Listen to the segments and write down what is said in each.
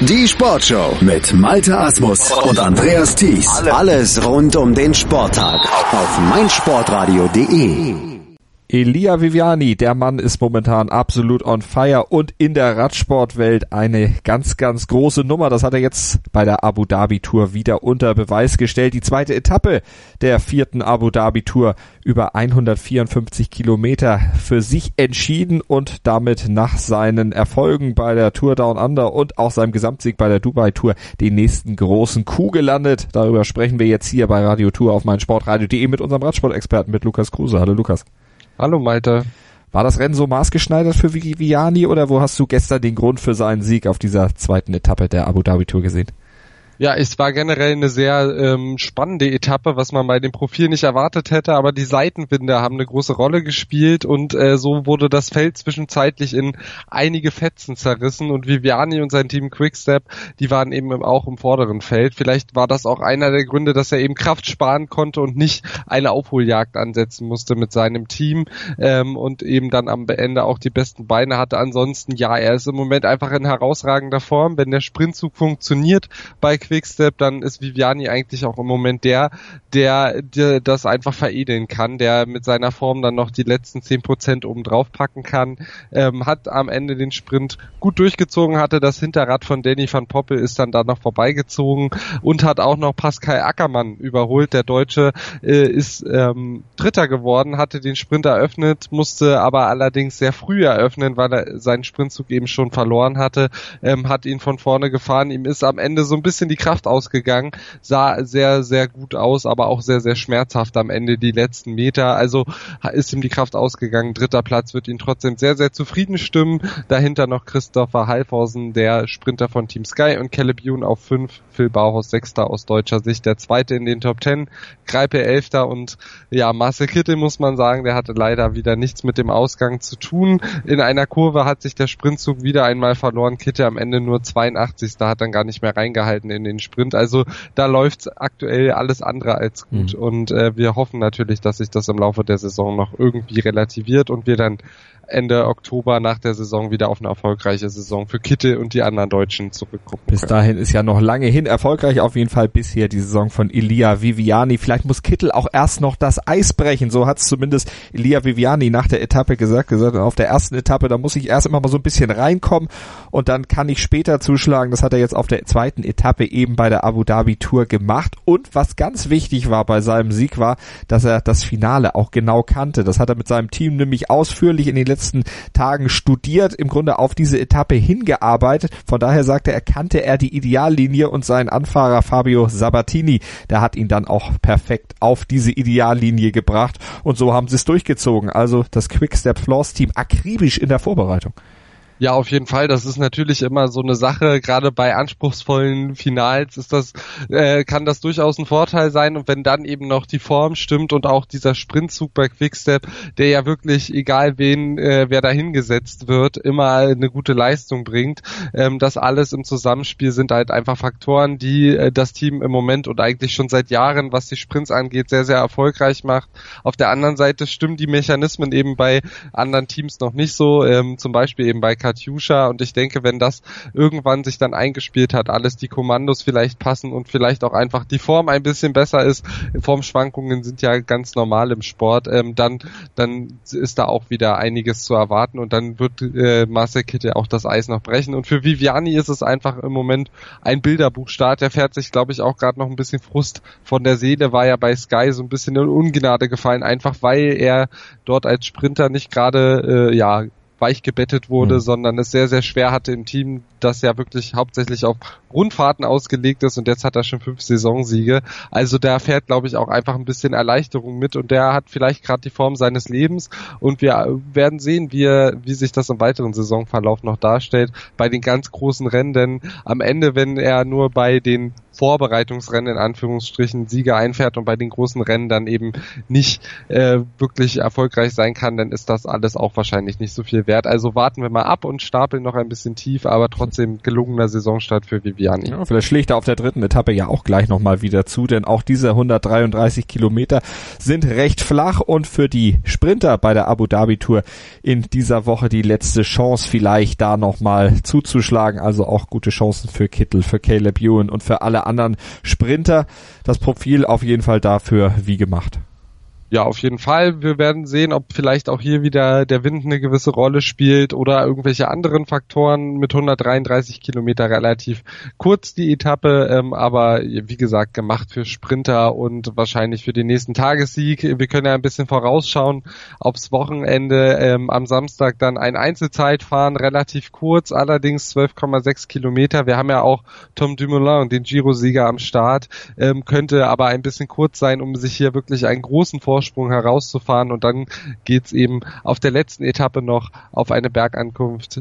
Die Sportshow mit Malte Asmus und Andreas Thies. Alles rund um den Sporttag auf meinsportradio.de. Elia Viviani, der Mann ist momentan absolut on fire und in der Radsportwelt eine ganz, ganz große Nummer. Das hat er jetzt bei der Abu Dhabi Tour wieder unter Beweis gestellt. Die zweite Etappe der 4. Abu Dhabi Tour über 154 Kilometer für sich entschieden und damit nach seinen Erfolgen bei der Tour Down Under und auch seinem Gesamtsieg bei der Dubai Tour den nächsten großen Coup gelandet. Darüber sprechen wir jetzt hier bei Radio Tour auf meinsportradio.de mit unserem Radsportexperten, mit Lukas Kruse. Hallo Lukas. Hallo Malte. War das Rennen so maßgeschneidert für Viviani oder wo hast du gestern den Grund für seinen Sieg auf dieser zweiten Etappe der Abu Dhabi Tour gesehen? Ja, es war generell eine sehr spannende Etappe, was man bei dem Profil nicht erwartet hätte, aber die Seitenwinde haben eine große Rolle gespielt und so wurde das Feld zwischenzeitlich in einige Fetzen zerrissen und Viviani und sein Team Quickstep, die waren eben auch im vorderen Feld. Vielleicht war das auch einer der Gründe, dass er eben Kraft sparen konnte und nicht eine Aufholjagd ansetzen musste mit seinem Team und eben dann am Ende auch die besten Beine hatte. Ansonsten, ja, er ist im Moment einfach in herausragender Form. Wenn der Sprintzug funktioniert bei Quickstep, dann ist Viviani eigentlich auch im Moment der das einfach veredeln kann, der mit seiner Form dann noch die letzten 10% oben drauf packen kann, hat am Ende den Sprint gut durchgezogen, hatte das Hinterrad von Danny van Poppel, ist dann da noch vorbeigezogen und hat auch noch Pascal Ackermann überholt. Der Deutsche ist Dritter geworden, hatte den Sprint eröffnet, musste aber allerdings sehr früh eröffnen, weil er seinen Sprintzug eben schon verloren hatte, hat ihn von vorne gefahren. Ihm ist am Ende so ein bisschen die Kraft ausgegangen, sah sehr, sehr gut aus, aber auch sehr, sehr schmerzhaft am Ende die letzten Meter. Also ist ihm die Kraft ausgegangen. Dritter Platz wird ihn trotzdem sehr, sehr zufrieden stimmen. Dahinter noch Christopher Halvorsen, der Sprinter von Team Sky, und Caleb Ewan auf 5, Phil Bauhaus 6. aus deutscher Sicht, der Zweite in den Top 10, Greipel 11. und ja, Marcel Kittel muss man sagen, der hatte leider wieder nichts mit dem Ausgang zu tun. In einer Kurve hat sich der Sprintzug wieder einmal verloren. Kittel am Ende nur 82. Da hat dann gar nicht mehr reingehalten in den Sprint. Also da läuft aktuell alles andere als gut und wir hoffen natürlich, dass sich das im Laufe der Saison noch irgendwie relativiert und wir dann Ende Oktober nach der Saison wieder auf eine erfolgreiche Saison für Kittel und die anderen Deutschen zurückgucken können. Bis dahin ist ja noch lange hin. Erfolgreich auf jeden Fall bisher die Saison von Elia Viviani. Vielleicht muss Kittel auch erst noch das Eis brechen. So hat es zumindest Elia Viviani nach der Etappe gesagt, auf der ersten Etappe, da muss ich erst immer mal so ein bisschen reinkommen und dann kann ich später zuschlagen. Das hat er jetzt auf der zweiten Etappe eben bei der Abu Dhabi Tour gemacht. Und was ganz wichtig war bei seinem Sieg war, dass er das Finale auch genau kannte. Das hat er mit seinem Team nämlich ausführlich in den letzten Tagen studiert, im Grunde auf diese Etappe hingearbeitet. Von daher sagte er, kannte er die Ideallinie und sein Anfahrer Fabio Sabatini, der hat ihn dann auch perfekt auf diese Ideallinie gebracht und so haben sie es durchgezogen. Also das Quickstep Floors Team akribisch in der Vorbereitung. Ja, auf jeden Fall. Das ist natürlich immer so eine Sache. Gerade bei anspruchsvollen Finals kann das durchaus ein Vorteil sein. Und wenn dann eben noch die Form stimmt und auch dieser Sprintzug bei Quickstep, der ja wirklich, egal wer da hingesetzt wird, immer eine gute Leistung bringt. Das alles im Zusammenspiel sind halt einfach Faktoren, die das Team im Moment und eigentlich schon seit Jahren, was die Sprints angeht, sehr, sehr erfolgreich macht. Auf der anderen Seite stimmen die Mechanismen eben bei anderen Teams noch nicht so. Zum Beispiel eben bei Katusha, und ich denke, wenn das irgendwann sich dann eingespielt hat, alles die Kommandos vielleicht passen und vielleicht auch einfach die Form ein bisschen besser ist, Formschwankungen sind ja ganz normal im Sport, dann ist da auch wieder einiges zu erwarten und dann wird Marcel Kittel auch das Eis noch brechen. Und für Viviani ist es einfach im Moment ein Bilderbuchstart, der fährt sich, glaube ich, auch gerade noch ein bisschen Frust von der Seele, war ja bei Sky so ein bisschen in Ungnade gefallen, einfach weil er dort als Sprinter nicht gerade weich gebettet wurde, sondern es sehr, sehr schwer hatte im Team, das ja wirklich hauptsächlich auf Rundfahrten ausgelegt ist und jetzt hat er schon 5 Saisonsiege. Also da fährt, glaube ich, auch einfach ein bisschen Erleichterung mit und der hat vielleicht gerade die Form seines Lebens und wir werden sehen, wie sich das im weiteren Saisonverlauf noch darstellt bei den ganz großen Rennen, denn am Ende, wenn er nur bei den Vorbereitungsrennen in Anführungsstrichen Siege einfährt und bei den großen Rennen dann eben nicht wirklich erfolgreich sein kann, dann ist das alles auch wahrscheinlich nicht so viel wert. Also warten wir mal ab und stapeln noch ein bisschen tief, aber trotzdem gelungener Saisonstart für Viviani. Ja, vielleicht schlägt er auf der dritten Etappe ja auch gleich nochmal wieder zu, denn auch diese 133 Kilometer sind recht flach und für die Sprinter bei der Abu Dhabi Tour in dieser Woche die letzte Chance vielleicht da nochmal zuzuschlagen. Also auch gute Chancen für Kittel, für Caleb Ewan und für alle anderen Sprinter. Das Profil auf jeden Fall dafür wie gemacht. Ja, auf jeden Fall. Wir werden sehen, ob vielleicht auch hier wieder der Wind eine gewisse Rolle spielt oder irgendwelche anderen Faktoren. Mit 133 Kilometer relativ kurz die Etappe, aber wie gesagt, gemacht für Sprinter und wahrscheinlich für den nächsten Tagessieg. Wir können ja ein bisschen vorausschauen aufs Wochenende. Am Samstag dann ein Einzelzeitfahren, relativ kurz, allerdings 12,6 Kilometer. Wir haben ja auch Tom Dumoulin, den Giro-Sieger am Start, könnte aber ein bisschen kurz sein, um sich hier wirklich einen großen Vorsprung herauszufahren und dann geht's eben auf der letzten Etappe noch auf eine Bergankunft,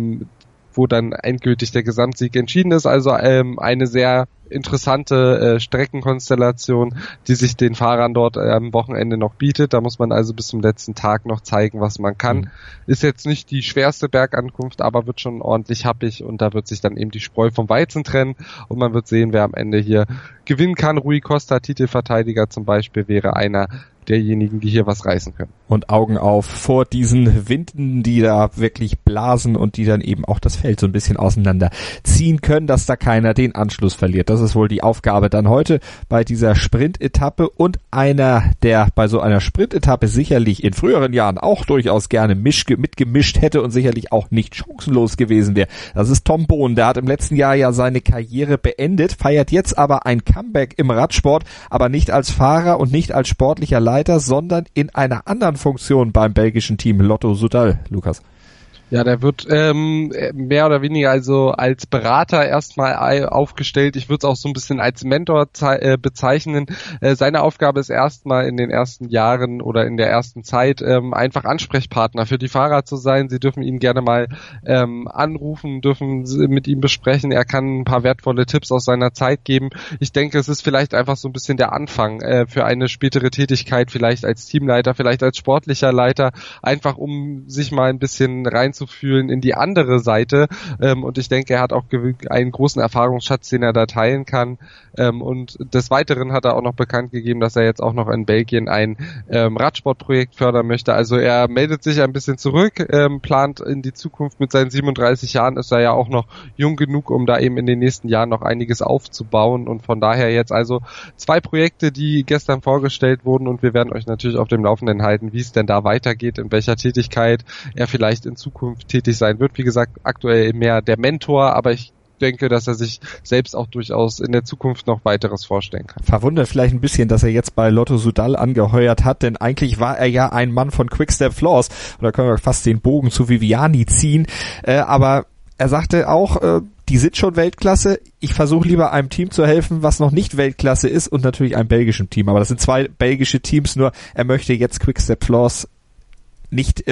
wo dann endgültig der Gesamtsieg entschieden ist. Also eine sehr interessante Streckenkonstellation, die sich den Fahrern dort am Wochenende noch bietet. Da muss man also bis zum letzten Tag noch zeigen, was man kann. Ist jetzt nicht die schwerste Bergankunft, aber wird schon ordentlich happig und da wird sich dann eben die Spreu vom Weizen trennen und man wird sehen, wer am Ende hier gewinnen kann. Rui Costa, Titelverteidiger zum Beispiel, wäre einer derjenigen, die hier was reißen können. Und Augen auf vor diesen Winden, die da wirklich blasen und die dann eben auch das Feld so ein bisschen auseinanderziehen können, dass da keiner den Anschluss verliert. Das ist wohl die Aufgabe dann heute bei dieser Sprintetappe und einer, der bei so einer Sprintetappe sicherlich in früheren Jahren auch durchaus gerne mitgemischt hätte und sicherlich auch nicht chancenlos gewesen wäre. Das ist Tom Bohn. Der hat im letzten Jahr ja seine Karriere beendet, feiert jetzt aber ein Comeback im Radsport, aber nicht als Fahrer und nicht als sportlicher Leiter, sondern in einer anderen Funktion beim belgischen Team Lotto Soudal, Lukas. Ja, der wird mehr oder weniger also als Berater erstmal aufgestellt. Ich würde es auch so ein bisschen als Mentor bezeichnen. Seine Aufgabe ist erstmal in den ersten Jahren oder in der ersten Zeit einfach Ansprechpartner für die Fahrer zu sein. Sie dürfen ihn gerne mal anrufen, dürfen mit ihm besprechen. Er kann ein paar wertvolle Tipps aus seiner Zeit geben. Ich denke, es ist vielleicht einfach so ein bisschen der Anfang für eine spätere Tätigkeit, vielleicht als Teamleiter, vielleicht als sportlicher Leiter, einfach um sich mal ein bisschen reinzufühlen in die andere Seite und ich denke, er hat auch einen großen Erfahrungsschatz, den er da teilen kann und des Weiteren hat er auch noch bekannt gegeben, dass er jetzt auch noch in Belgien ein Radsportprojekt fördern möchte, also er meldet sich ein bisschen zurück, plant in die Zukunft. Mit seinen 37 Jahren ist er ja auch noch jung genug, um da eben in den nächsten Jahren noch einiges aufzubauen und von daher jetzt also 2 Projekte, die gestern vorgestellt wurden und wir werden euch natürlich auf dem Laufenden halten, wie es denn da weitergeht, in welcher Tätigkeit er vielleicht in Zukunft tätig sein wird. Wie gesagt, aktuell mehr der Mentor, aber ich denke, dass er sich selbst auch durchaus in der Zukunft noch weiteres vorstellen kann. Verwundert vielleicht ein bisschen, dass er jetzt bei Lotto Soudal angeheuert hat, denn eigentlich war er ja ein Mann von Quick-Step Floors. Und da können wir fast den Bogen zu Viviani ziehen. Aber er sagte auch, die sind schon Weltklasse. Ich versuche lieber einem Team zu helfen, was noch nicht Weltklasse ist und natürlich einem belgischen Team. Aber das sind 2 belgische Teams, nur er möchte jetzt Quick-Step Floors nicht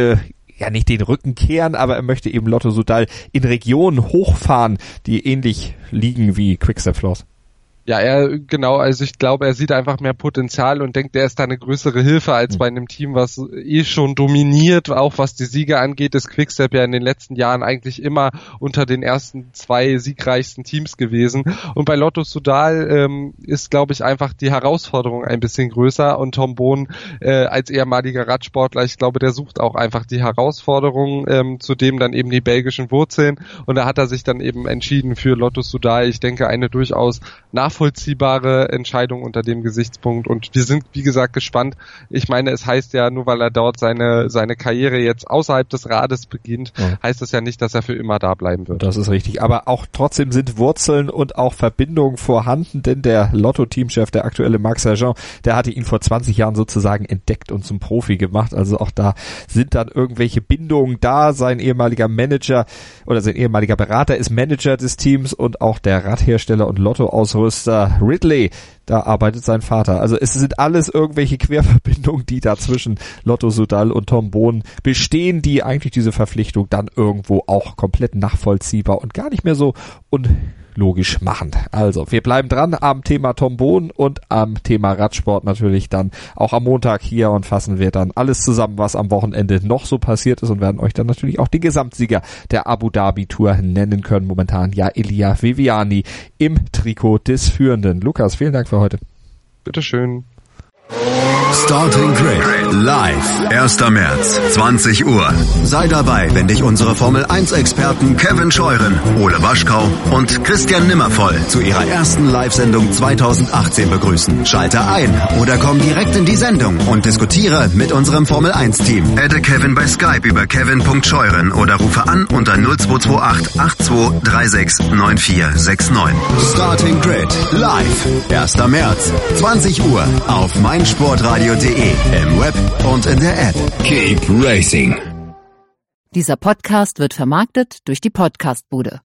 den Rücken kehren, aber er möchte eben Lotto Soudal in Regionen hochfahren, die ähnlich liegen wie Quick-Step Floors. Ja, also ich glaube, er sieht einfach mehr Potenzial und denkt, er ist da eine größere Hilfe als bei einem Team, was schon dominiert, auch was die Siege angeht, ist Quick-Step ja in den letzten Jahren eigentlich immer unter den ersten 2 siegreichsten Teams gewesen und bei Lotto Soudal ist, glaube ich, einfach die Herausforderung ein bisschen größer und Tom Bohn als ehemaliger Radsportler, ich glaube, der sucht auch einfach die Herausforderung, zudem dann eben die belgischen Wurzeln und da hat er sich dann eben entschieden für Lotto Soudal. Ich denke, eine durchaus nachvollziehbare Entscheidung unter dem Gesichtspunkt und wir sind, wie gesagt, gespannt. Ich meine, es heißt ja, nur weil er dort seine Karriere jetzt außerhalb des Rades beginnt, heißt das ja nicht, dass er für immer da bleiben wird. Das ist richtig, aber auch trotzdem sind Wurzeln und auch Verbindungen vorhanden, denn der Lotto-Teamchef, der aktuelle Marc Sergent, der hatte ihn vor 20 Jahren sozusagen entdeckt und zum Profi gemacht, also auch da sind dann irgendwelche Bindungen da. Sein ehemaliger Manager oder sein ehemaliger Berater ist Manager des Teams und auch der Radhersteller und Lotto-Ausrüster Ridley, da arbeitet sein Vater. Also es sind alles irgendwelche Querverbindungen, die da zwischen Lotto Soudal und Tom Bohn bestehen, die eigentlich diese Verpflichtung dann irgendwo auch komplett nachvollziehbar und gar nicht mehr so unlogisch machen. Also, wir bleiben dran am Thema Tom Bohn und am Thema Radsport natürlich dann auch am Montag hier und fassen wir dann alles zusammen, was am Wochenende noch so passiert ist und werden euch dann natürlich auch den Gesamtsieger der Abu Dhabi Tour nennen können. Momentan ja Elia Viviani im Trikot des Führenden. Lukas, vielen Dank für heute. Bitteschön. Starting Grid live, 1. März, 20 Uhr. Sei dabei, wenn dich unsere Formel-1-Experten Kevin Scheuren, Ole Waschkau und Christian Nimmervoll zu ihrer ersten Live-Sendung 2018 begrüßen. Schalte ein oder komm direkt in die Sendung und diskutiere mit unserem Formel-1-Team. Adde Kevin bei Skype über kevin.scheuren oder rufe an unter 0228 8236 9469. Starting Grid live, 1. März, 20 Uhr auf meinsportradio.de, im Web und in der App. Keep racing. Dieser Podcast wird vermarktet durch die Podcastbude.